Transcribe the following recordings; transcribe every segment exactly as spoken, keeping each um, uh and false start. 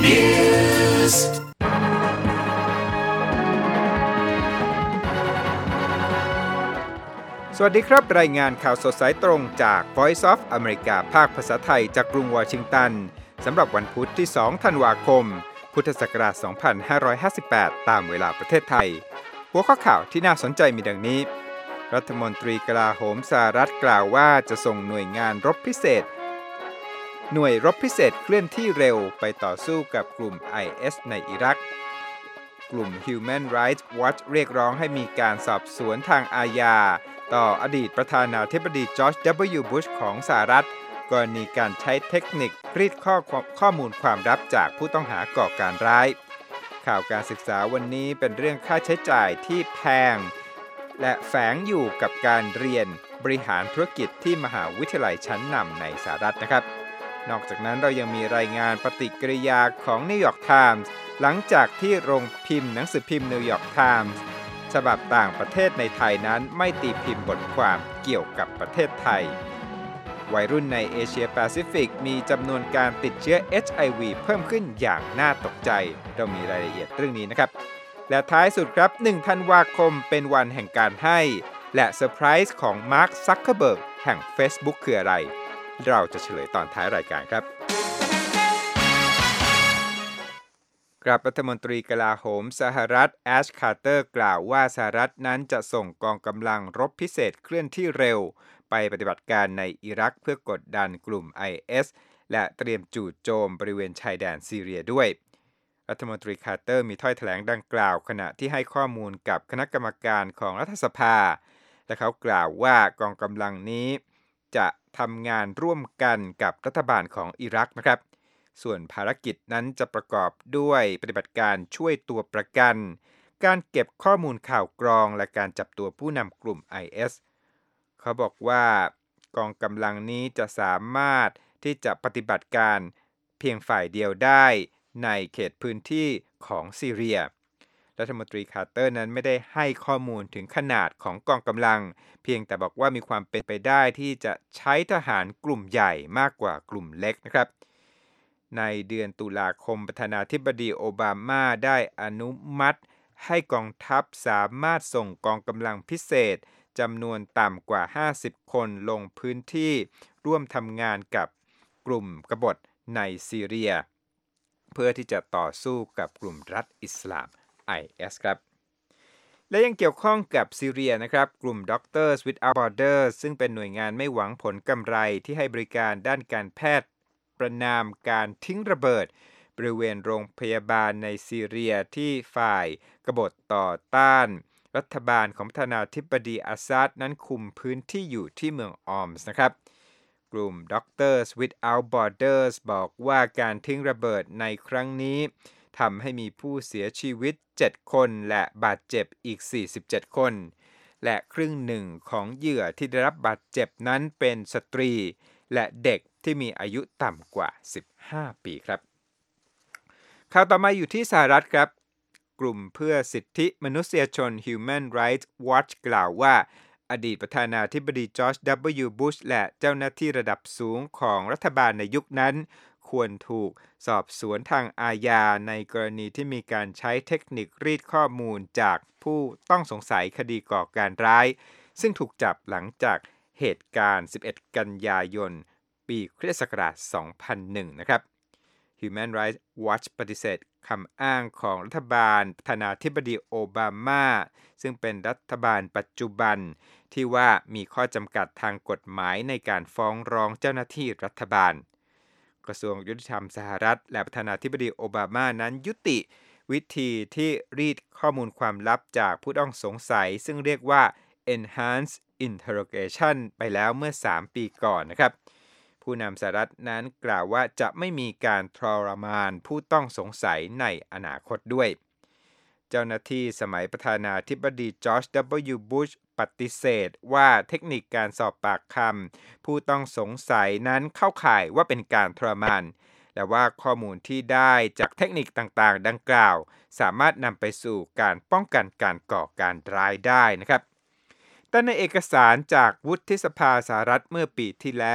Newsสวัสดีครับรายงานข่าวสดสายตรงจาก Voice of America ภาคภาษาไทยจากกรุงวอชิงตันสำหรับวันพุธที่สองธันวาคมพุทธศักราชสองพันห้าร้อยห้าสิบแปดตามเวลาประเทศไทยหัวข้อข่าวที่น่าสนใจมีดังนี้รัฐมนตรีกลาโหมสหรัฐกล่าวว่าจะส่งหน่วยงานรบพิเศษหน่วยรบพิเศษเคลื่อนที่เร็วไปต่อสู้กับกลุ่ม ไอ เอส ในอิรักกลุ่ม Human Rights Watch เรียกร้องให้มีการสอบสวนทางอาญาต่ออดีตประธานาธิบดีจอร์จ ดับเบิลยู บุชของสหรัฐกรณีการใช้เทคนิครีดข้อข้อมูลความลับจากผู้ต้องหาก่อการร้ายข่าวการศึกษาวันนี้เป็นเรื่องค่าใช้จ่ายที่แพงและแฝงอยู่กับการเรียนบริหารธุรกิจที่มหาวิทยาลัยชั้นนำในสหรัฐนะครับนอกจากนั้นเรายังมีรายงานปฏิกิริยาของนิวยอร์กไทมส์หลังจากที่โรงพิมพ์หนังสือพิมพ์นิวยอร์กไทมส์ฉบับต่างประเทศในไทยนั้นไม่ตีพิมพ์บทความเกี่ยวกับประเทศไทยวัยรุ่นในเอเชียแปซิฟิกมีจำนวนการติดเชื้อ เอช ไอ วี เพิ่มขึ้นอย่างน่าตกใจเรามีรายละเอียดเรื่องนี้นะครับและท้ายสุดครับหนึ่งธันวาคมเป็นวันแห่งการให้และเซอร์ไพรส์ของมาร์ค ซักเคอร์เบิร์กแห่ง Facebook คืออะไรเราจะเฉลยตอนท้ายรายการครับกราบรัฐมนตรีกลาโหมสหรัฐแอชคาร์เตอร์กล่าวว่าสหรัฐนั้นจะส่งกองกำลังรบพิเศษเคลื่อนที่เร็วไปปฏิบัติการในอิรักเพื่อกดดันกลุ่ม ไอ เอส และเตรียมจู่โจมบริเวณชายแดนซีเรียด้วยรัฐมนตรีคาร์เตอร์มีถ้อยแถลงดังกล่าวขณะที่ให้ข้อมูลกับคณะกรรมการของรัฐสภาและเขากล่าวว่ากองกำลังนี้จะทำงานร่วมกันกับรัฐบาลของอิรักนะครับส่วนภารกิจนั้นจะประกอบด้วยปฏิบัติการช่วยตัวประกันการเก็บข้อมูลข่าวกรองและการจับตัวผู้นำกลุ่ม ไอ เอส เขาบอกว่ากองกำลังนี้จะสามารถที่จะปฏิบัติการเพียงฝ่ายเดียวได้ในเขตพื้นที่ของซีเรียรัฐมนตรีคาร์เตอร์นั้นไม่ได้ให้ข้อมูลถึงขนาดของกองกำลังเพียงแต่บอกว่ามีความเป็นไปได้ที่จะใช้ทหารกลุ่มใหญ่มากกว่ากลุ่มเล็กนะครับในเดือนตุลาคมประธานาธิบดีโอบามาได้อนุมัติให้กองทัพสามารถส่งกองกำลังพิเศษจำนวนต่ำกว่าห้าสิบคนลงพื้นที่ร่วมทำงานกับกลุ่มกบฏในซีเรียเพื่อที่จะต่อสู้กับกลุ่มรัฐอิสลาม ไอ เอส ครับและยังเกี่ยวข้องกับซีเรียนะครับกลุ่ม Doctors Without Borders ซึ่งเป็นหน่วยงานไม่หวังผลกำไรที่ให้บริการด้านการแพทย์ประณามการทิ้งระเบิดบริเวณโรงพยาบาลในซีเรียที่ฝ่ายกบฏต่อต้านรัฐบาลของประธานาธิบดีอาซาดนั้นคุมพื้นที่อยู่ที่เมืองออมส์นะครับกลุ่ม Doctors Without Borders บอกว่าการทิ้งระเบิดในครั้งนี้ทำให้มีผู้เสียชีวิตเจ็ดคนและบาดเจ็บอีกสี่สิบเจ็ดคนและครึ่งหนึ่งของเหยื่อที่ได้รับบาดเจ็บนั้นเป็นสตรีและเด็กที่มีอายุต่ำกว่าสิบห้าปีครับข่าวต่อมาอยู่ที่สหรัฐครับกลุ่มเพื่อสิทธิมนุษยชน Human Rights Watch กล่าวว่าอดีตประธานาธิบดีจอร์จ ดับเบิลยู บุชและเจ้าหน้าที่ระดับสูงของรัฐบาลในยุคนั้นควรถูกสอบสวนทางอาญาในกรณีที่มีการใช้เทคนิครีดข้อมูลจากผู้ต้องสงสัยคดีก่อการร้ายซึ่งถูกจับหลังจากเหตุการณ์สิบเอ็ดกันยายนปีคริสต์ศักราชสองพันหนึ่งนะครับ Human Rights Watch ปฏิเสธคำอ้างของรัฐบาลประธานาธิบดีโอบามาซึ่งเป็นรัฐบาลปัจจุบันที่ว่ามีข้อจำกัดทางกฎหมายในการฟ้องร้องเจ้าหน้าที่รัฐบาลกระทรวงยุติธรรมสหรัฐและประธานาธิบดีโอบามานั้นยุติวิธีที่รีดข้อมูลความลับจากผู้ต้องสงสัยซึ่งเรียกว่า enhanced interrogation ไปแล้วเมื่อสามปีก่อนนะครับผู้นำสหรัฐนั้นกล่าวว่าจะไม่มีการทรมานผู้ต้องสงสัยในอนาคตด้วยเจ้าหน้าที่สมัยประธานาธิบดีจอร์จ ดับเบิลยู บุชปฏิเสธว่าเทคนิคการสอบปากคำผู้ต้องสงสัยนั้นเข้าข่ายว่าเป็นการทรมานและว่าข้อมูลที่ได้จากเทคนิคต่างๆดังกล่าวสามารถนำไปสู่การป้องกันการก่อการร้ายได้นะครับแต่ในเอกสารจากวุฒิสภาสหรัฐเมื่อปีที่แล้ว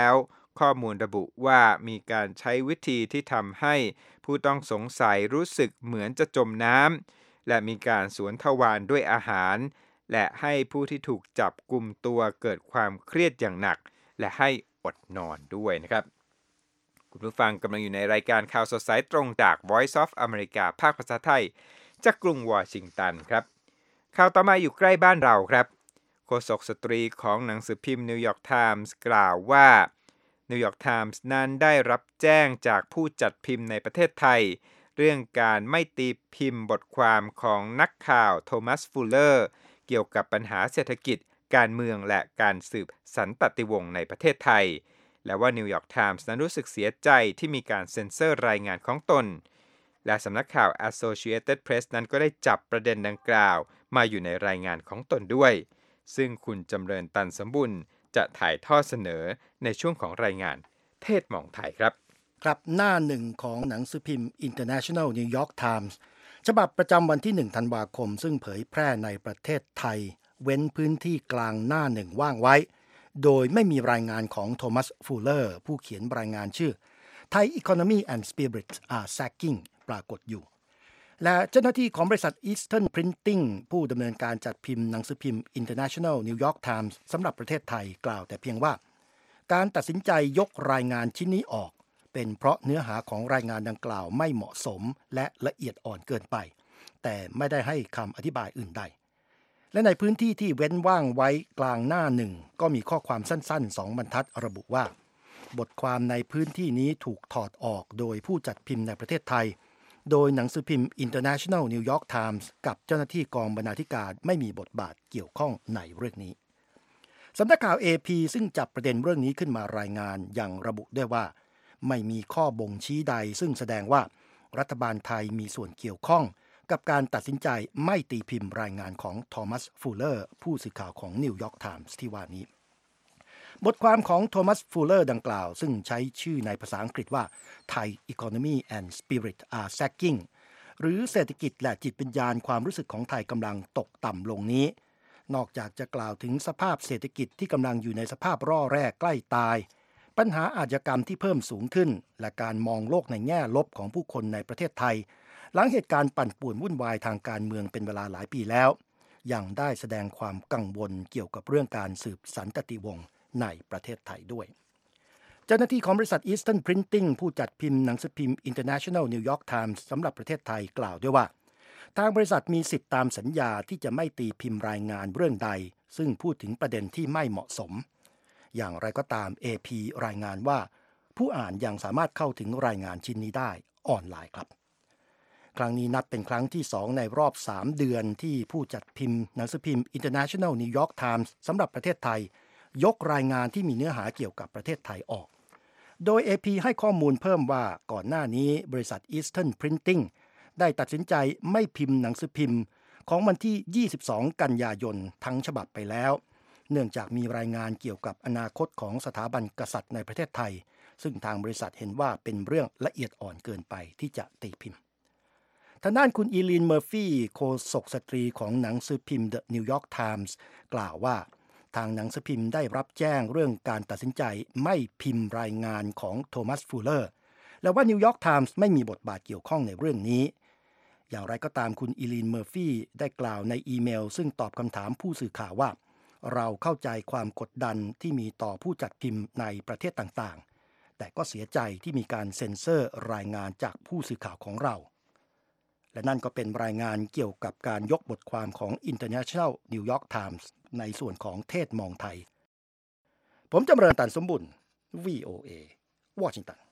ข้อมูลระบุว่ามีการใช้วิธีที่ทำให้ผู้ต้องสงสัยรู้สึกเหมือนจะจมน้ำและมีการสวนทวารด้วยอาหารและให้ผู้ที่ถูกจับกุมตัวเกิดความเครียดอย่างหนักและให้อดนอนด้วยนะครับคุณผู้ฟังกำลังอยู่ในรายการข่าวสดสายตรงจาก Voice of America ภาคภาษาไทยจากกรุงวอชิงตันครับข่าวต่อมาอยู่ใกล้บ้านเราครับโฆษกสตรีของหนังสือพิมพ์นิวยอร์กไทมส์กล่าวว่านิวยอร์กไทมส์นั้นได้รับแจ้งจากผู้จัดพิมพ์ในประเทศไทยเรื่องการไม่ตีพิมพ์บทความของนักข่าวโทมัสฟูลเลอร์เกี่ยวกับปัญหาเศรษฐกิจการเมืองและการสืบสันตติวงศ์ในประเทศไทยและว่านิวยอร์กไทมส์นั้นรู้สึกเสียใจที่มีการเซ็นเซอร์รายงานของตนและสำนักข่าว Associated Press นั้นก็ได้จับประเด็นดังกล่าวมาอยู่ในรายงานของตนด้วยซึ่งคุณจำเริญตันสมบุญจะถ่ายทอดเสนอในช่วงของรายงานเทศมองไทยครับครับหน้าหนึ่งของหนังสือพิมพ์ International New York Times ฉบับประจำวันที่หนึ่งธันวาคมซึ่งเผยแพร่ในประเทศไทยเว้นพื้นที่กลางหน้าหนึ่งว่างไว้โดยไม่มีรายงานของโทมัสฟูลเลอร์ผู้เขียนรายงานชื่อ Thai Economy and Spirit are Sagging ปรากฏอยู่และเจ้าหน้าที่ของบริษัท Eastern Printing ผู้ดำเนินการจัดพิมพ์หนังสือพิมพ์ International New York Times สำหรับประเทศไทยกล่าวแต่เพียงว่าการตัดสินใจยกรายงานชิ้นนี้ออกเป็นเพราะเนื้อหาของรายงานดังกล่าวไม่เหมาะสมและละเอียดอ่อนเกินไปแต่ไม่ได้ให้คำอธิบายอื่นใดและในพื้นที่ที่เว้นว่างไว้กลางหน้าหนึ่งก็มีข้อความสั้นๆสองบรรทัดระบุว่าบทความในพื้นที่นี้ถูกถอดออกโดยผู้จัดพิมพ์ในประเทศไทยโดยหนังสือพิมพ์ International New York Times กับเจ้าหน้าที่กองบรรณาธิการไม่มีบทบาทเกี่ยวข้องในเรื่องนี้สำนักข่าว เอ พี ซึ่งจับประเด็นเรื่องนี้ขึ้นมารายงานอย่างระบุด้วยว่าไม่มีข้อบ่งชี้ใดซึ่งแสดงว่ารัฐบาลไทยมีส่วนเกี่ยวข้องกับการตัดสินใจไม่ตีพิมพ์รายงานของโทมัสฟูลเลอร์ผู้สื่อข่าวของนิวยอร์กไทมส์ที่ว่านี้บทความของโทมัสฟูลเลอร์ดังกล่าวซึ่งใช้ชื่อในภาษาอังกฤษว่า Thai Economy and Spirit are Sagging หรือเศรษฐกิจและจิตวิญญาณความรู้สึกของไทยกำลังตกต่ำลงนี้นอกจากจะกล่าวถึงสภาพเศรษฐกิจที่กำลังอยู่ในสภาพร่อแร่ใกล้ตายปัญหาอาชญากรรมที่เพิ่มสูงขึ้นและการมองโลกในแง่ลบของผู้คนในประเทศไทยหลังเหตุการณ์ปั่นป่วนวุ่นวายทางการเมืองเป็นเวลาหลายปีแล้วยังได้แสดงความกังวลเกี่ยวกับเรื่องการสืบสันตติวงศ์ในประเทศไทยด้วยเจ้าหน้าที่ของบริษัท Eastern Printing ผู้จัดพิมพ์หนังสือพิมพ์ International New York Times สำหรับประเทศไทยกล่าวด้วยว่าทางบริษัทมีสิทธิตามสัญญาที่จะไม่ตีพิมพ์รายงานเรื่องใดซึ่งพูดถึงประเด็นที่ไม่เหมาะสมอย่างไรก็ตาม เอ พี รายงานว่าผู้อ่านยังสามารถเข้าถึงรายงานชิ้นนี้ได้ออนไลน์ครับครั้งนี้นับเป็นครั้งที่สองในรอบสามเดือนที่ผู้จัดพิมพ์หนังสือพิมพ์ International New York Times สำหรับประเทศไทยยกรายงานที่มีเนื้อหาเกี่ยวกับประเทศไทยออกโดย เอ พี ให้ข้อมูลเพิ่มว่าก่อนหน้านี้บริษัท Eastern Printing ได้ตัดสินใจไม่พิมพ์หนังสือพิมพ์ของวันที่ยี่สิบสองกันยายนทั้งฉบับไปแล้วเนื่องจากมีรายงานเกี่ยวกับอนาคตของสถาบันกษัตริย์ในประเทศไทยซึ่งทางบริษัทเห็นว่าเป็นเรื่องละเอียดอ่อนเกินไปที่จะตีพิมพ์ทางด้านคุณอีลีนเมอร์ฟี่โฆษกสตรีของหนังสือพิมพ์ The New York Times กล่าวว่าทางหนังสือพิมพ์ได้รับแจ้งเรื่องการตัดสินใจไม่พิมพ์รายงานของโทมัสฟูลเลอร์และว่า New York Times ไม่มีบทบาทเกี่ยวข้องในเรื่องนี้อย่างไรก็ตามคุณอีลีนเมอร์ฟี่ได้กล่าวในอีเมลซึ่งตอบคำถามผู้สื่อข่าวว่าเราเข้าใจความกดดันที่มีต่อผู้จัดพิมพ์ในประเทศต่างๆแต่ก็เสียใจที่มีการเซ็นเซอร์รายงานจากผู้สื่อข่าวของเราและนั่นก็เป็นรายงานเกี่ยวกับการยกบทความของ International New York Times ในส่วนของเทศมองไทยผมจำเริญตันสมบุญ วี โอ เอ วอชิงตัน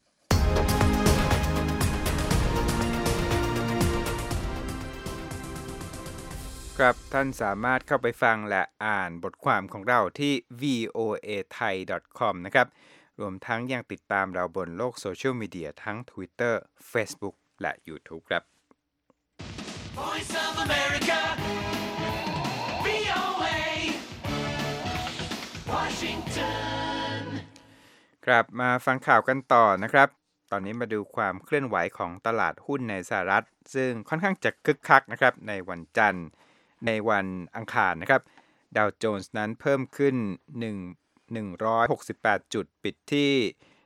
ครับท่านสามารถเข้าไปฟังและอ่านบทความของเราที่ วี โอ เอ ไทย ดอท คอม นะครับรวมทั้งยังติดตามเราบนโลกโซเชียลมีเดียทั้ง Twitter Facebook และ YouTube ครับ Voice of America วี โอ เอ Washington ครับมาฟังข่าวกันต่อนะครับตอนนี้มาดูความเคลื่อนไหวของตลาดหุ้นในสหรัฐซึ่งค่อนข้างจะคึกคักนะครับในวันจันทร์ในวันอังคารนะครับดาวโจนส์นั้นเพิ่มขึ้นหนึ่ง หนึ่งร้อยหกสิบแปดจุดปิดที่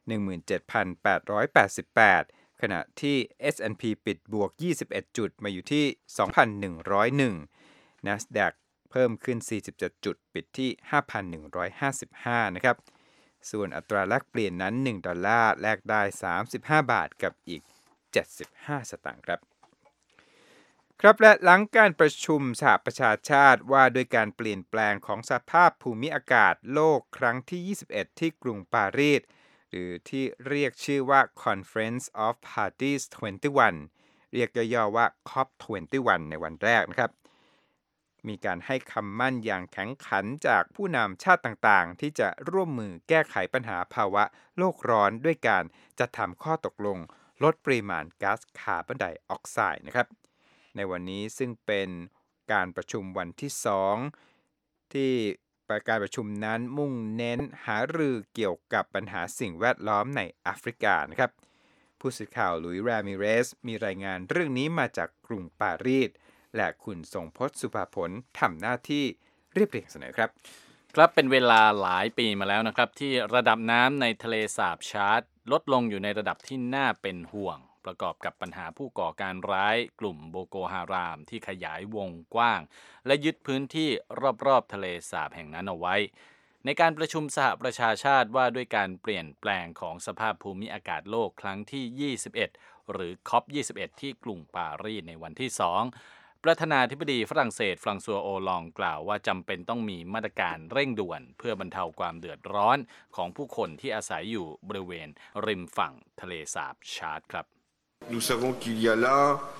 หนึ่งหมื่นเจ็ดพันแปดร้อยแปดสิบแปด ขณะที่ เอส แอนด์ พี ปิดบวกยี่สิบเอ็ดจุดมาอยู่ที่ สองพันหนึ่งร้อยเอ็ด NASDAQ เพิ่มขึ้นสี่สิบเจ็ดจุดปิดที่ ห้าพันหนึ่งร้อยห้าสิบห้า นะครับส่วนอัตราแลกเปลี่ยนนั้นหนึ่งดอลลาร์แลกได้สามสิบห้าบาทกับอีกเจ็ดสิบห้าสตางค์ครับครับและหลังการประชุมสหประชาชาติว่าด้วยการเปลี่ยนแปลงของสภาพภูมิอากาศโลกครั้งที่ยี่สิบเอ็ดที่กรุงปารีสหรือที่เรียกชื่อว่า Conference of Parties ยี่สิบเอ็ด เรียกย่อๆว่า ซี โอ พี ยี่สิบเอ็ด ในวันแรกนะครับมีการให้คำมั่นอย่างแข็งขันจากผู้นำชาติต่างๆที่จะร่วมมือแก้ไขปัญหาภาวะโลกร้อนด้วยการจัดทำข้อตกลงลดปริมาณก๊าซคาร์บอนไดออกไซด์นะครับในวันนี้ซึ่งเป็นการประชุมวันที่สองที่การประชุมนั้นมุ่งเน้นหารือเกี่ยวกับปัญหาสิ่งแวดล้อมในแอฟริกานะครับผู้สื่อข่าวหลุยส์ รามิเรสมีรายงานเรื่องนี้มาจากกรุงปารีสและคุณทรงพจน์ สุภาผลทำหน้าที่เรียบเรียงเสนอครับครับเป็นเวลาหลายปีมาแล้วนะครับที่ระดับน้ำในทะเลสาบชาร์ดลดลงอยู่ในระดับที่น่าเป็นห่วงประกอบกับปัญหาผู้ก่อการร้ายกลุ่มโบโกฮารามที่ขยายวงกว้างและยึดพื้นที่รอบๆทะเลสาบแห่งนั้นเอาไว้ในการประชุมสหประชาชาติว่าด้วยการเปลี่ยนแปลงของสภาพภูมิอากาศโลกครั้งที่ยี่สิบเอ็ดหรือ ซี โอ พี ยี่สิบเอ็ด ที่กรุงปารีสในวันที่สองประธานาธิบดีฝรั่งเศสฟรังซัวโอลองกล่าวว่าจำเป็นต้องมีมาตรการเร่งด่วนเพื่อบรรเทาความเดือดร้อนของผู้คนที่อาศัยอยู่บริเวณริมฝั่งทะเลสาบชาร์ดครับ Nous savons qu'il y a là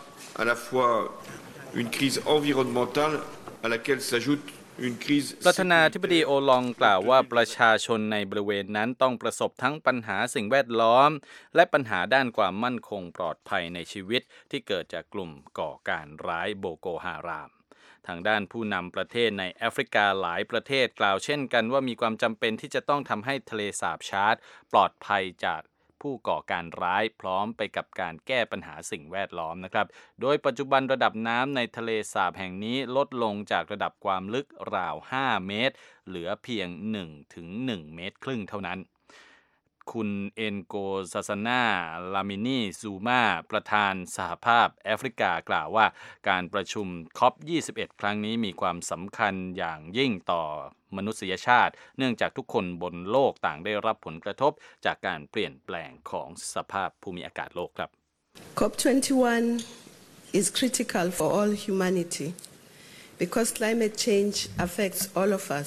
à la fois une crise environnementale à laquelle s'ajoute une crise ประธานาธิบดีโอลองกล่าวว่าประชาชนในบริเวณนั้นต้องประสบทั้งปัญหาสิ่งแวดล้อมและปัญหาด้านความมั่นคงปลอดภัยในชีวิตที่เกิดจากกลุ่มก่อการร้ายโบโกฮารามทางด้านผู้นำประเทศในแอฟริกาหลายประเทศกล่าวเช่นกันว่ามีความจำเป็นที่จะต้องทำให้ทะเลสาบชาร์ดปลอดภัยจากผู้ก่อการร้ายพร้อมไปกับการแก้ปัญหาสิ่งแวดล้อมนะครับโดยปัจจุบันระดับน้ำในทะเลสาบแห่งนี้ลดลงจากระดับความลึกราวห้าเมตรเหลือเพียง หนึ่งถึงหนึ่ง เมตรครึ่งเท่านั้นคุณเอนโกซาซานาลามินีซูมาประธานสหภาพแอฟริกากล่าวว่าการประชุม ซี โอ พี ยี่สิบเอ็ด ครั้งนี้มีความสำคัญอย่างยิ่งต่อมนุษยชาติเนื่องจากทุกคนบนโลกต่างได้รับผลกระทบจากการเปลี่ยนแปลงของสภาพภูมิอากาศโลกครับซี โอ พี ยี่สิบเอ็ด is critical for all humanity because climate change affects all of us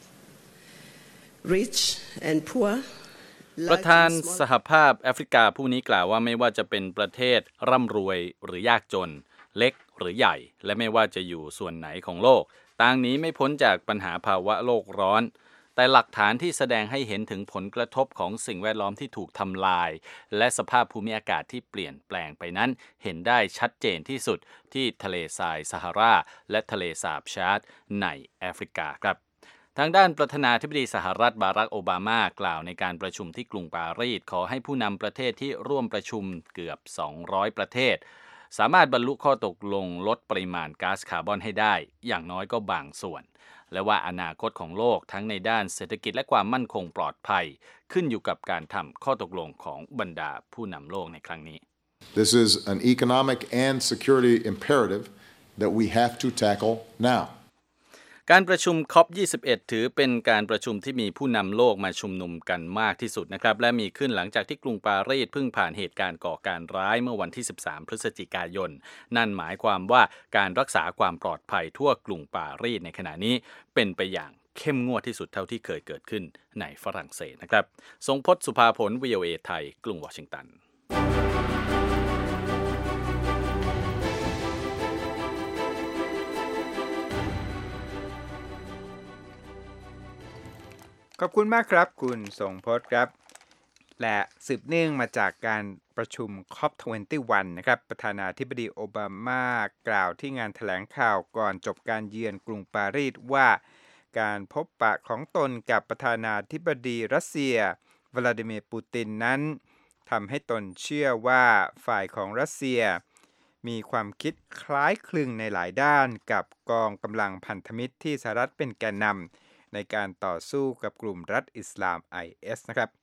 rich and poor ประธานสหภาพแอฟริกาผู้นี้กล่าวว่าไม่ว่าจะเป็นประเทศร่ำรวยหรือยากจนเล็กหรือใหญ่และไม่ว่าจะอยู่ส่วนไหนของโลกต่างหนีไม่พ้นจากปัญหาภาวะโลกร้อนแต่หลักฐานที่แสดงให้เห็นถึงผลกระทบของสิ่งแวดล้อมที่ถูกทำลายและสภาพภูมิอากาศที่เปลี่ยนแปลงไปนั้นเห็นได้ชัดเจนที่สุดที่ทะเลทรายซาฮาราและทะเลสาบชาร์ดในแอฟริกาครับทางด้านประธานาธิบดีสหรัฐบารักโอบามากล่าวในการประชุมที่กรุงปารีสขอให้ผู้นำประเทศที่ร่วมประชุมเกือบสองร้อยประเทศสามารถบรรลุข้อตกลงลดปริมาณก๊าซคาร์บอนให้ได้อย่างน้อยก็บางส่วนและว่าอนาคตของโลกทั้งในด้านเศรษฐกิจและความมั่นคงปลอดภัยขึ้นอยู่กับการทำข้อตกลงของบรรดาผู้นำโลกในครั้งนี้ This is an economic and security imperative that we have to tackle now การประชุม ซี โอ พี ยี่สิบเอ็ด ถือเป็นการประชุมที่มีผู้นำโลกมาชุมนุมกันมากที่สุดนะครับและมีขึ้นหลังจากที่กรุงปารีสเพิ่งผ่านเหตุการณ์ก่อการร้ายเมื่อวันที่สิบสามพฤศจิกายนนั่นหมายความว่าการรักษาความปลอดภัยทั่วกรุงปารีสในขณะนี้เป็นไปอย่างเข้มงวดที่สุดเท่าที่เคยเกิดขึ้นในฝรั่งเศสนะครับทรงพจน์ สุภาผล วี โอ เอ ไทยกรุงวอชิงตันขอบคุณมากครับคุณทรงพจน์ครับและสืบเนื่องมาจากการประชุม ซี โอ พี ยี่สิบเอ็ด นะครับประธานาธิบดีโอบามากล่าวที่งานแถลงข่าวก่อนจบการเยือนกรุงปารีสว่าการพบปะของตนกับประธานาธิบดีรัสเซียวลาดิเมียร์ปูตินนั้นทำให้ตนเชื่อว่าฝ่ายของรัสเซียมีความคิดคล้ายคลึงในหลายด้านกับกองกำลังพันธมิตรที่สหรัฐเป็นแกนนำในการต่อสู้กับกลุ่มรัฐอิสลาม ไอ เอส นะครับ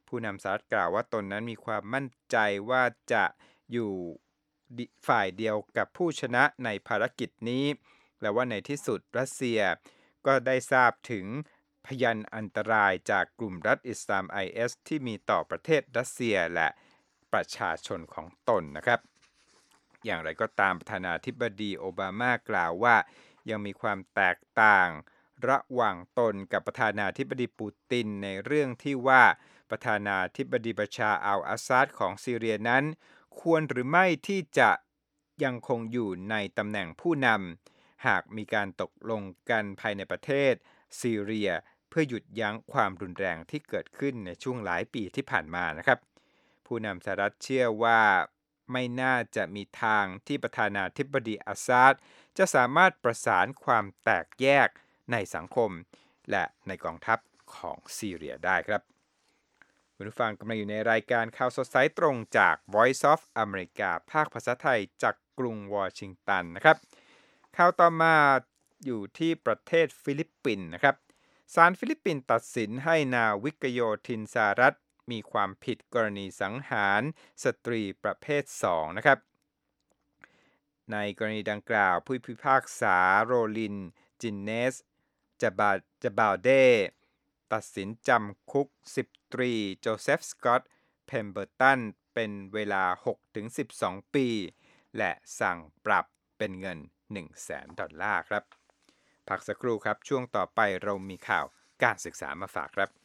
ผู้นำสหรัฐกล่าวว่าตนนั้นมีความมั่นใจว่าจะอยู่ฝ่ายเดียวกับผู้ชนะในภารกิจนี้และว่าในที่สุดรัสเซียก็ได้ทราบถึงพยันอันตรายจากกลุ่มรัฐอิสลาม ไอ เอส ที่มีต่อประเทศรัสเซียและประชาชนของตนนะครับอย่างไรก็ตามประธานาธิบดีโอบามากล่าวว่ายังมีความแตกต่างระหว่างตนกับประธานาธิบดีปูตินในเรื่องที่ว่าประธานาธิบดีบัชาร์อัลอาซาดของซีเรียนั้นควรหรือไม่ที่จะยังคงอยู่ในตำแหน่งผู้นำหากมีการตกลงกันภายในประเทศซีเรียเพื่อหยุดยั้งความรุนแรงที่เกิดขึ้นในช่วงหลายปีที่ผ่านมานะครับผู้นำสหรัฐเชื่อว่าไม่น่าจะมีทางที่ประธานาธิบดีอาซาดจะสามารถประสานความแตกแยกในสังคมและในกองทัพของซีเรียได้ครับคุณผู้ฟังกำลังอยู่ในรายการข่าวสดสายตรงจาก Voice of America ภาคภาษาไทยจากกรุงวอชิงตันนะครับข่าวต่อมาอยู่ที่ประเทศฟิลิปปินส์นะครับศาลฟิลิปปินส์ตัดสินให้นาวิกโยธินสหรัฐมีความผิดกรณีสังหารสตรีประเภทสองนะครับในกรณีดังกล่าวผู้พิพากษาโรลินจินเนสจาบาจาบาเดตัดสินจำคุกสิบตรีโจเซฟสกอตต์เพมเบอร์ตันเป็นเวลา หกถึงสิบสอง ปีและสั่งปรับเป็นเงิน หนึ่งแสน ดอลลาร์ครับพักสักครู่ครับช่วงต่อไปเรามีข่าวการศึกษามาฝากครับ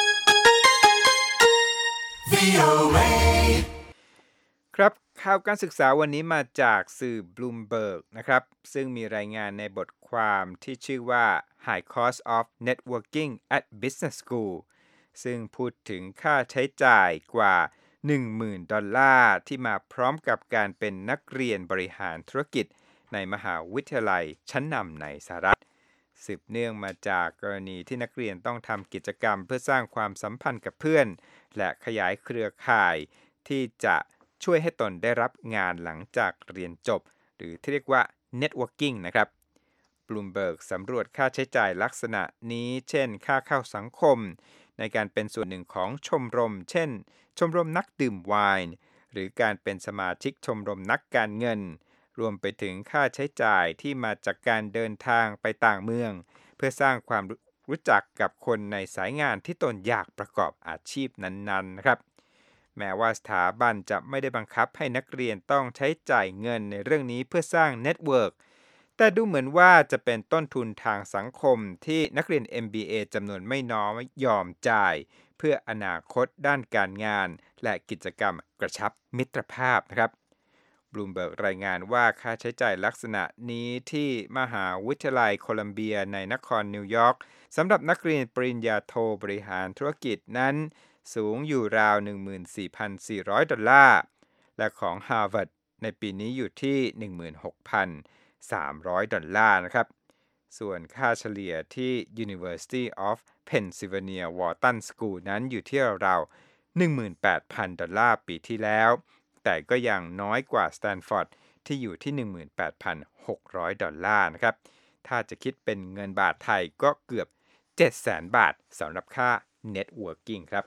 ครับข่าวการศึกษาวันนี้มาจากสื่อ Bloomberg นะครับซึ่งมีรายงานในบทความที่ชื่อว่า High Cost of Networking at Business School ซึ่งพูดถึงค่าใช้จ่ายกว่า หนึ่งหมื่น ดอลลาร์ที่มาพร้อมกับการเป็นนักเรียนบริหารธุรกิจในมหาวิทยาลัยชั้นนำในสหรัฐสืบเนื่องมาจากกรณีที่นักเรียนต้องทำกิจกรรมเพื่อสร้างความสัมพันธ์กับเพื่อนและขยายเครือข่ายที่จะช่วยให้ตนได้รับงานหลังจากเรียนจบหรือที่เรียกว่า networking นะครับ Bloomberg สำรวจค่าใช้จ่ายลักษณะนี้เช่นค่าเข้าสังคมในการเป็นส่วนหนึ่งของชมรมเช่นชมรมนักดื่มไวน์หรือการเป็นสมาชิกชมรมนักการเงินรวมไปถึงค่าใช้จ่ายที่มาจากการเดินทางไปต่างเมืองเพื่อสร้างความรู้จักกับคนในสายงานที่ตนอยากประกอบอาชีพนั้นๆนะครับแม้ว่าสถาบันจะไม่ได้บังคับให้นักเรียนต้องใช้จ่ายเงินในเรื่องนี้เพื่อสร้างเน็ตเวิร์กแต่ดูเหมือนว่าจะเป็นต้นทุนทางสังคมที่นักเรียน เอ็ม บี เอ จำนวนไม่น้อยยอมจ่ายเพื่ออนาคตด้านการงานและกิจกรรมกระชับมิตรภาพนะครับBloomberg รายงานว่าค่าใช้จ่ายลักษณะนี้ที่มหาวิทยาลัยโคลัมเบียในนครนิวยอร์กสำหรับนักเรียนปริญญาโทบริหารธุรกิจนั้นสูงอยู่ราว หนึ่งหมื่นสี่พันสี่ร้อย ดอลลาร์และของ Harvard ในปีนี้อยู่ที่ หนึ่งหมื่นหกพันสามร้อย ดอลลาร์นะครับส่วนค่าเฉลี่ยที่ University of Pennsylvania Wharton School นั้นอยู่ที่ราวๆ หนึ่งหมื่นแปดพัน ดอลลาร์ปีที่แล้วแต่ก็ยังน้อยกว่าสแตนฟอร์ดที่อยู่ที่ หนึ่งหมื่นแปดพันหกร้อย ดอลลาร์นะครับถ้าจะคิดเป็นเงินบาทไทยก็เกือบ เจ็ดแสน บาทสำหรับค่า Networking ครับ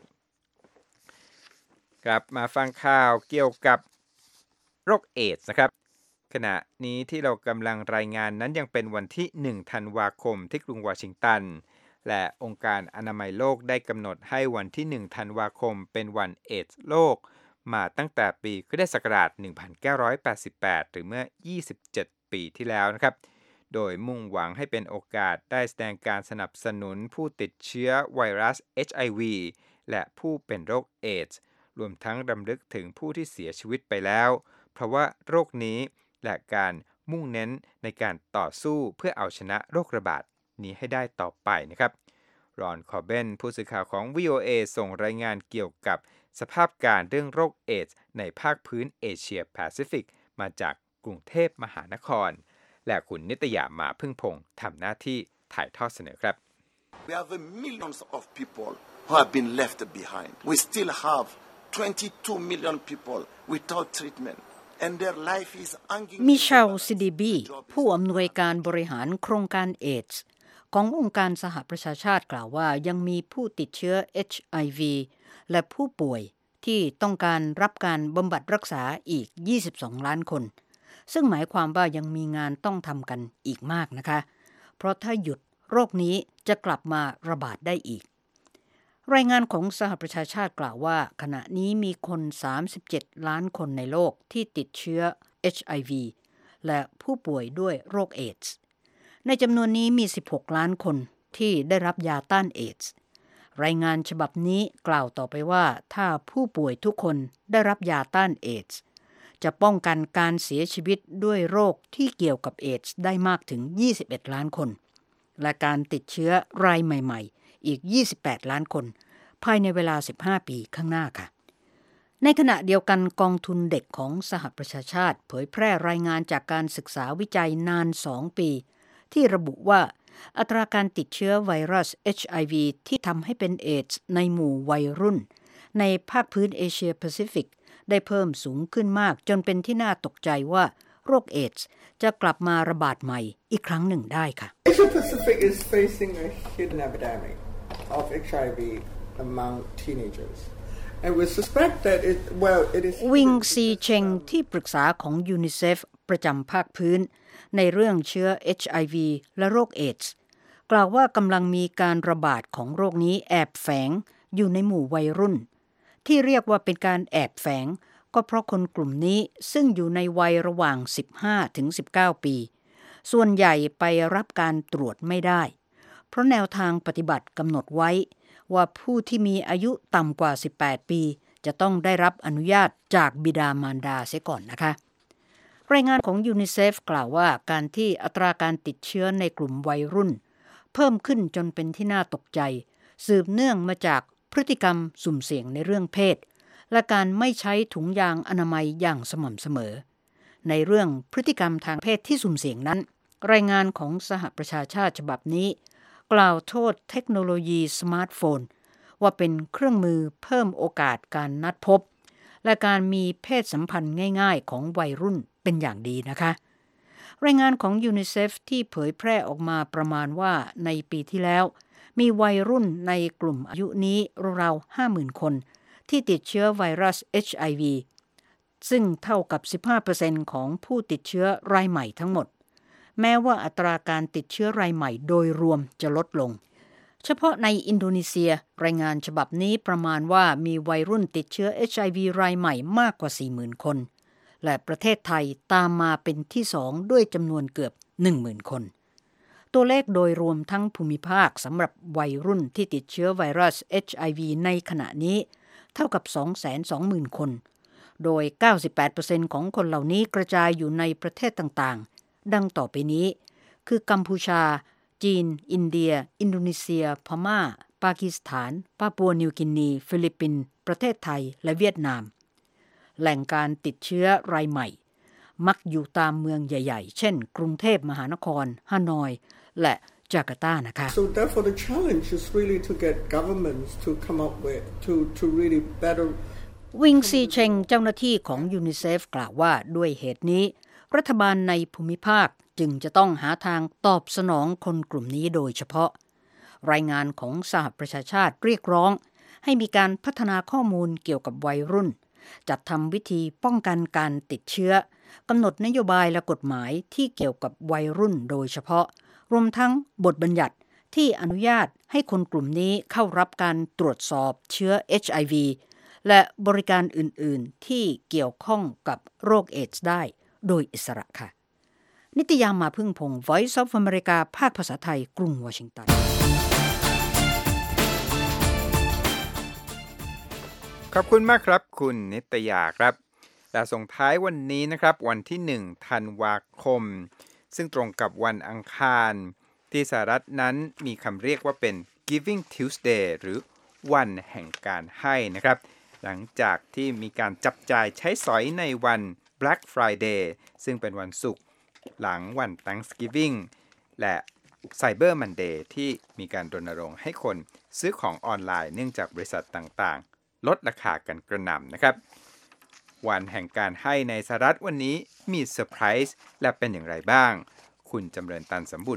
กลับมาฟังข่าวเกี่ยวกับโรคเอดส์นะครับขณะนี้ที่เรากำลังรายงานนั้นยังเป็นวันที่หนึ่งธันวาคมที่กรุงวอชิงตันและองค์การอนามัยโลกได้กำหนดให้วันที่หนึ่งธันวาคมเป็นวันเอดส์โลกมาตั้งแต่ปีคริสต์ศักราชหนึ่งพันเก้าร้อยแปดสิบแปดหรือเมื่อยี่สิบเจ็ดปีที่แล้วนะครับโดยมุ่งหวังให้เป็นโอกาสได้แสดงการสนับสนุนผู้ติดเชื้อไวรัส เอช ไอ วี และผู้เป็นโรคเอดส์รวมทั้งรำลึกถึงผู้ที่เสียชีวิตไปแล้วเพราะว่าโรคนี้และการมุ่งเน้นในการต่อสู้เพื่อเอาชนะโรคระบาดนี้ให้ได้ต่อไปนะครับรอนคอร์เบนผู้สื่อข่าวของ วี โอ เอ ส่งรายงานเกี่ยวกับสภาพการเรื่องโรคเอดส์ในภาคพื้นเอเชียแปซิฟิกมาจากกรุงเทพมหานครและคุณนิตยามาพึ่งพงษ์ทำหน้าที่ถ่ายทอดเสนอครับ We have millions of people who have been left behind. We still have twenty-two million people without treatment and their life is hanging. มิเชลซิดีบีผู้อำนวยการบริหารโครงการเอดส์ขององค์การสหประชาชาติกล่าวว่ายังมีผู้ติดเชื้อ เอช ไอ วี และผู้ป่วยที่ต้องการรับการบำบัดรักษาอีกยี่สิบสองล้านคนซึ่งหมายความว่ายังมีงานต้องทำกันอีกมากนะคะเพราะถ้าหยุดโรคนี้จะกลับมาระบาดได้อีกรายงานของสหประชาชาติกล่าวว่าขณะนี้มีคนสามสิบเจ็ดล้านคนในโลกที่ติดเชื้อ เอช ไอ วี และผู้ป่วยด้วยโรคเอดส์ในจำนวนนี้มีสิบหกล้านคนที่ได้รับยาต้านเอดส์รายงานฉบับนี้กล่าวต่อไปว่าถ้าผู้ป่วยทุกคนได้รับยาต้านเอดส์จะป้องกันการเสียชีวิตด้วยโรคที่เกี่ยวกับเอดส์ได้มากถึงยี่สิบเอ็ดล้านคนและการติดเชื้อรายใหม่ๆอีกยี่สิบแปดล้านคนภายในเวลาสิบห้าปีข้างหน้าค่ะในขณะเดียวกันกองทุนเด็กของสหประชาชาติเผยแพร่รายงานจากการศึกษาวิจัยนานสองปีที่ระบุว่าอัตราการติดเชื้อไวรัส เอช ไอ วี ที่ทำให้เป็นเอดส์ในหมู่วัยรุ่นในภาคพื้นเอเชียแปซิฟิกได้เพิ่มสูงขึ้นมากจนเป็นที่น่าตกใจว่าโรคเอดส์จะกลับมาระบาดใหม่อีกครั้งหนึ่งได้ค่ะ Asia Pacific is facing a hidden epidemic of เอช ไอ วี among teenagers and we suspect that it well it is วิงซีเชงที่ปรึกษาของยูนิเซฟประจำภาคพื้นในเรื่องเชื้อ เอช ไอ วี และโรคเอดส์กล่าวว่ากำลังมีการระบาดของโรคนี้แอบแฝงอยู่ในหมู่วัยรุ่นที่เรียกว่าเป็นการแอบแฝงก็เพราะคนกลุ่มนี้ซึ่งอยู่ในวัยระหว่างสิบห้าถึงสิบเก้าปีส่วนใหญ่ไปรับการตรวจไม่ได้เพราะแนวทางปฏิบัติกำหนดไว้ว่าผู้ที่มีอายุต่ำกว่าสิบแปดปีจะต้องได้รับอนุญาตจากบิดามารดาเสียก่อนนะคะรายงานของยูนิเซฟกล่าวว่าการที่อัตราการติดเชื้อในกลุ่มวัยรุ่นเพิ่มขึ้นจนเป็นที่น่าตกใจสืบเนื่องมาจากพฤติกรรมสุ่มเสี่ยงในเรื่องเพศและการไม่ใช้ถุงยางอนามัยอย่างสม่ำเสมอในเรื่องพฤติกรรมทางเพศที่สุ่มเสี่ยงนั้นรายงานของสหประชาชาติฉบับนี้กล่าวโทษเทคโนโลยีสมาร์ทโฟนว่าเป็นเครื่องมือเพิ่มโอกาสการนัดพบและการมีเพศสัมพันธ์ง่ายๆของวัยรุ่นเป็นอย่างดีนะคะรายงานของยูนิเซฟที่เผยแพร่ออกมาประมาณว่าในปีที่แล้วมีวัยรุ่นในกลุ่มอายุนี้ราวๆ ห้าหมื่น คนที่ติดเชื้อไวรัส เอช ไอ วี ซึ่งเท่ากับ สิบห้าเปอร์เซ็นต์ ของผู้ติดเชื้อรายใหม่ทั้งหมดแม้ว่าอัตราการติดเชื้อรายใหม่โดยรวมจะลดลงเฉพาะในอินโดนีเซียรายงานฉบับนี้ประมาณว่ามีวัยรุ่นติดเชื้อ เอช ไอ วี รายใหม่มากกว่า สี่หมื่น คนและประเทศไทยตามมาเป็นที่สองด้วยจำนวนเกือบ หนึ่งหมื่น คนตัวเลขโดยรวมทั้งภูมิภาคสำหรับวัยรุ่นที่ติดเชื้อไวรัส เอช ไอ วี ในขณะนี้เท่ากับ สองแสนสองหมื่น คนโดย เก้าสิบแปดเปอร์เซ็นต์ ของคนเหล่านี้กระจายอยู่ในประเทศต่างๆดังต่อไปนี้คือกัมพูชาจีนอินเดียอินโดนีเซียพม่าปากีสถานปาปัวนิวกินีฟิลิปปินส์ประเทศไทยและเวียดนามแหล่งการติดเชื้อรายใหม่มักอยู่ตามเมืองใหญ่ๆเช่นกรุงเทพมหานครฮานอยและจาการ์ตานะคะ So therefore the challenge is really to get governments to come up with to to really better วิงซีเชงเจ้าหน้าที่ของยูนิเซฟกล่าวว่าด้วยเหตุนี้รัฐบาลในภูมิภาคจึงจะต้องหาทางตอบสนองคนกลุ่มนี้โดยเฉพาะรายงานของสหประชาชาติเรียกร้องให้มีการพัฒนาข้อมูลเกี่ยวกับวัยรุ่นจัดทำวิธีป้องกันการติดเชื้อกำหนดนโยบายและกฎหมายที่เกี่ยวกับวัยรุ่นโดยเฉพาะรวมทั้งบทบัญญัติที่อนุญาตให้คนกลุ่มนี้เข้ารับการตรวจสอบเชื้อ เอช ไอ วี และบริการอื่นๆที่เกี่ยวข้องกับโรคเอดส์ได้โดยอิสระค่ะนิตยามาพึ่งพงศ์ Voice of America ภาคภาษาไทยกรุงวอชิงตันขอบคุณมากครับคุณนิตยาครับและส่งท้ายวันนี้นะครับวันที่หนึ่งธันวาคมซึ่งตรงกับวันอังคารที่สหรัฐนั้นมีคำเรียกว่าเป็น Giving Tuesday หรือวันแห่งการให้นะครับหลังจากที่มีการจับจ่ายใช้สอยในวัน Black Friday ซึ่งเป็นวันศุกร์หลังวัน Thanksgiving และ Cyber Monday ที่มีการรณรงค์ให้คนซื้อของออนไลน์เนื่องจากบริษัทต่างๆลดราคากันกระหน่ำนะครับวันแห่งการให้ในสหรัฐวันนี้มีเซอร์ไพรส์และเป็นอย่างไรบ้างคุณจำเริญตันสมบุญ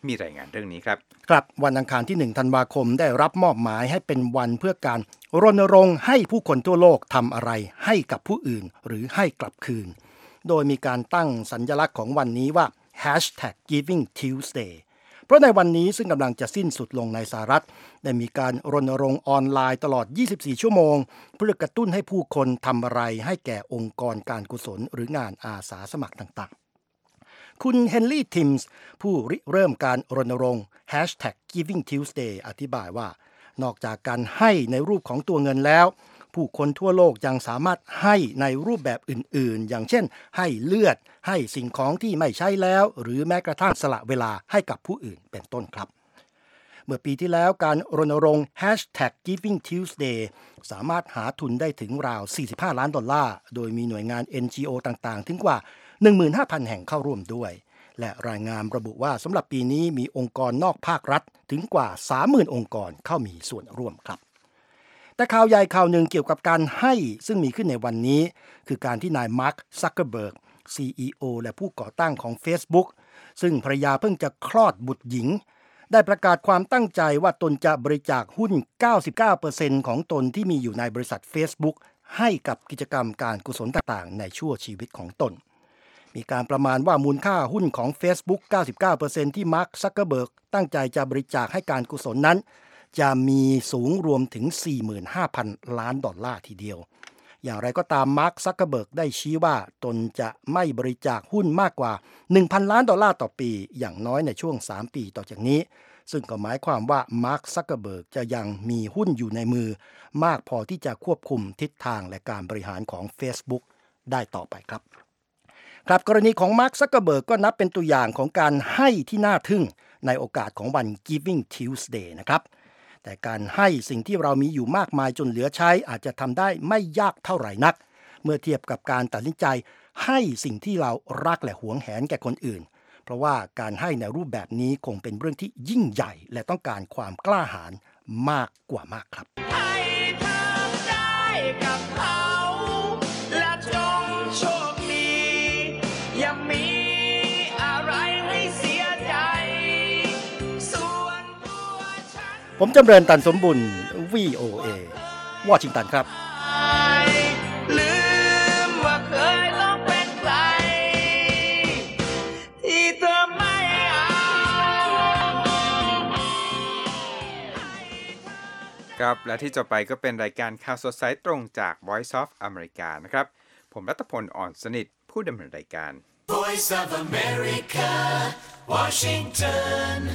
มีรายงานเรื่องนี้ครับครับวันอังคารที่หนึ่งธันวาคมได้รับมอบหมายให้เป็นวันเพื่อการรณรงค์ให้ผู้คนทั่วโลกทำอะไรให้กับผู้อื่นหรือให้กลับคืนโดยมีการตั้งสัญลักษณ์ของวันนี้ว่า แฮชแท็ก กิฟวิ่ง ทิวส์เดย์ เพราะในวันนี้ซึ่งกำลังจะสิ้นสุดลงในสหรัฐได้มีการรณรงค์ออนไลน์ตลอดยี่สิบสี่ชั่วโมงเพื่อกระตุ้นให้ผู้คนทำอะไรให้แก่องค์กรการกุศลหรืองานอาสาสมัครต่างๆคุณเฮนรี่ทิมส์ผู้ริเริ่มการรณรงค์ แฮชแท็ก กิฟวิ่ง ทิวส์เดย์ อธิบายว่านอกจากการให้ในรูปของตัวเงินแล้วผู้คนทั่วโลกยังสามารถให้ในรูปแบบอื่นๆอย่างเช่นให้เลือดให้สิ่งของที่ไม่ใช้แล้วหรือแม้กระทั่งสละเวลาให้กับผู้อื่นเป็นต้นครับเมื่อปีที่แล้วการรณรงค์ แฮชแท็ก กิฟวิ่ง ทิวส์เดย์ สามารถหาทุนได้ถึงราวสี่สิบห้าล้านดอลลาร์โดยมีหน่วยงาน เอ็น จี โอ ต่างๆถึงกว่า หนึ่งหมื่นห้าพัน แห่งเข้าร่วมด้วยและรายงานระบุว่าสำหรับปีนี้มีองค์กรนอกภาครัฐถึงกว่า สามหมื่น องค์กรเข้ามีส่วนร่วมครับแต่ข่าวใหญ่ข่าวหนึ่งเกี่ยวกับการให้ซึ่งมีขึ้นในวันนี้คือการที่นายมาร์ค ซักเคอร์เบิร์ก ซี อี โอ และผู้ก่อตั้งของ Facebook ซึ่งภรรยาเพิ่งจะคลอดบุตรหญิงได้ประกาศความตั้งใจว่าตนจะบริจาคหุ้น เก้าสิบเก้าเปอร์เซ็นต์ ของตนที่มีอยู่ในบริษัท Facebook ให้กับกิจกรรมการกุศลต่างๆในชั่วชีวิตของตนมีการประมาณว่ามูลค่าหุ้นของ Facebook เก้าสิบเก้าเปอร์เซ็นต์ ที่มาร์ค ซักเคอร์เบิร์กตั้งใจจะบริจาคให้การกุศลนั้นจะมีสูงรวมถึง สี่หมื่นห้าพัน ล้านดอลลาร์ทีเดียวอย่างไรก็ตามมาร์ค ซักเคอร์เบิร์กได้ชี้ว่าตนจะไม่บริจาคหุ้นมากกว่า หนึ่งพัน ล้านดอลลาร์ต่อปีอย่างน้อยในช่วงสามปีต่อจากนี้ซึ่งก็หมายความว่ามาร์ค ซักเคอร์เบิร์กจะยังมีหุ้นอยู่ในมือมากพอที่จะควบคุมทิศทางและการบริหารของ Facebook ได้ต่อไปครับครับกรณีของมาร์ค ซักเคอร์เบิร์กก็นับเป็นตัวอย่างของการให้ที่น่าทึ่งในโอกาสของวัน Giving Tuesday นะครับแต่การให้สิ่งที่เรามีอยู่มากมายจนเหลือใช้อาจจะทำได้ไม่ยากเท่าไหร่นักเมื่อเทียบกับการตัดสินใจให้สิ่งที่เรารักและหวงแหนแก่คนอื่นเพราะว่าการให้ในรูปแบบนี้คงเป็นเรื่องที่ยิ่งใหญ่และต้องการความกล้าหาญมากกว่ามากครับให้เธอได้กับเขาและจงโชคดีอย่ามีอะไรให้เสียใจส่วนตัวฉันผมจำเริญตันสมบุญ วี โอ เอ วอชิงตันครับลืมว่าเคยต้องเป็นใครที่เธอไม่เอาครับและที่จะไปก็เป็นรายการข่าวสดสายตรงจาก Voice of America นะครับผมรัตพล อ่อนสนิทผู้ดำเนินรายการ Voice of America Washington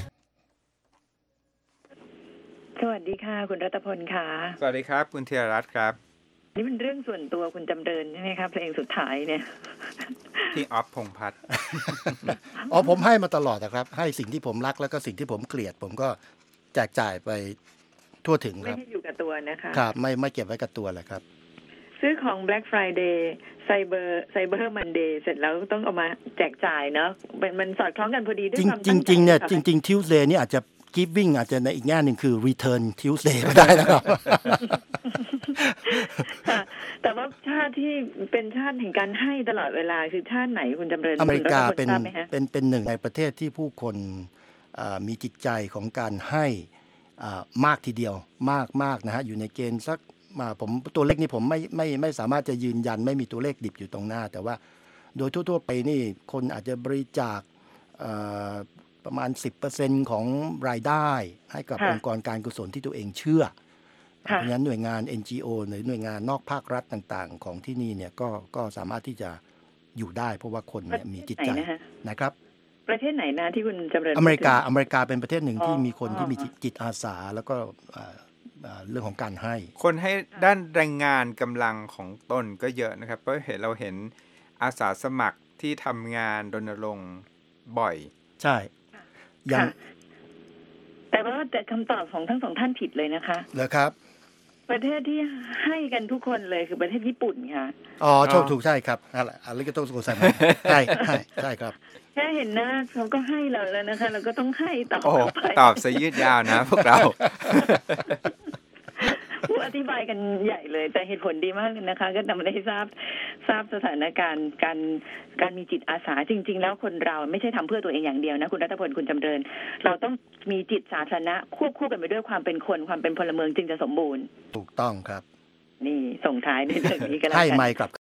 สวัสดีค่ะคุณรัตพลค่ะสวัสดีครับคุณธีรรัตน์ครับนี่เป็นเรื่องส่วนตัวคุณจำเริญใช่ไหมครับเพลงสุดท้ายเนี่ยพี่ออฟพงษ์พัฒน์อ๋อผมให้มาตลอดนะครับให้สิ่งที่ผมรักแล้วก็สิ่งที่ผมเกลียดผมก็แจกจ่ายไปทั่วถึงครับไม่ให้อยู่กับตัวนะคะครับไม่ไม่เก็บไว้กับตัวเลยครับซื้อของ Black Friday Cyber Cyber Monday เสร็จแล้วต้องเอามาแจกจ่ายเนาะมันมันสอดคล้องกันพอดีด้วยความจริงจริงเนี่ยจริงๆ Tuesday นี่อาจจะGiving อาจจะในอีกแง่หนึ่งคือ Return Tuesday ก็ได้นะครับแต่ว่าชาติที่เป็นชาติแห่งการให้ตลอดเวลาคือชาติไหนคุณจำเริญอเมริกาเป็นเป็นเป็นหนึ่งในประเทศที่ผู้คนมีจิตใจของการให้มากทีเดียวมากมากนะฮะอยู่ในเกณฑ์สักผมตัวเลขนี้ผมไม่ไม่ไม่สามารถจะยืนยันไม่มีตัวเลขดิบอยู่ตรงหน้าแต่ว่าโดยทั่วๆไปนี่คนอาจจะบริจาคประมาณ สิบเปอร์เซ็นต์ ของรายได้ให้กับองค์กรการกุศลที่ตัวเองเชื่อเพราะฉะนั้นหน่วยงาน เอ็น จี โอ หรือหน่วยงานนอกภาครัฐต่างๆของที่นี่เนี่ยก็ก็สามารถที่จะอยู่ได้เพราะว่าคนเนี่ยมีจิตใจนะครับประเทศไหนนะที่คุณจำเริญอเมริกาอเมริกาเป็นประเทศหนึ่งที่มีคนที่มีจิตอาสาแล้วก็เรื่องของการให้คนให้ด้านแรงงานกำลังของตนก็เยอะนะครับเพราะเห็นเราเห็นอาสาสมัครที่ทำงานรณรงค์บ่อยใช่ยังแต่ว่าแต่คำตอบของทั้งสองท่านผิดเลยนะคะเหรอครับประเทศที่ให้กันทุกคนเลยคือประเทศญี่ปุ่นค่ะอ๋อโชคถูกใช่ครับอะไรอะไรก็ต้องสงสัยใช่ใช่ใช่ครับแค่เห็นหน้าเขาก็ให้เราแล้วนะคะเราก็ต้องให้ต่อไปตอบซะยืดยาวนะพวกเราไอธิบายกันใหญ่เลยแต่เหตุผลดีมากเลยนะคะก็ทำให้ทราบทราบสถานการณ์การการมีจิตอาสาจริงๆแล้วคนเราไม่ใช่ทำเพื่อตัวเองอย่างเดียวนะคุณรัตพลคุณจำเริญเราต้องมีจิตสาธารณะควบคู่กันไปด้วยความเป็นคนความเป็นพลเมืองจึงจะสมบูรณ์ถูกต้องครับนี่ส่งท้ายในเรื่องนี้กันแล้วกันให้ไมค์กลับ